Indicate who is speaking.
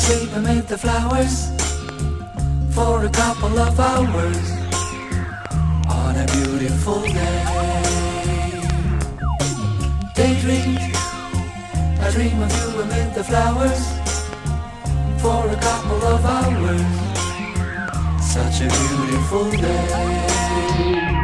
Speaker 1: sleep amid the flowers for a couple of hours on a beautiful day. Daydream, I dream of you amid the flowers for a couple of hours. Such a beautiful day.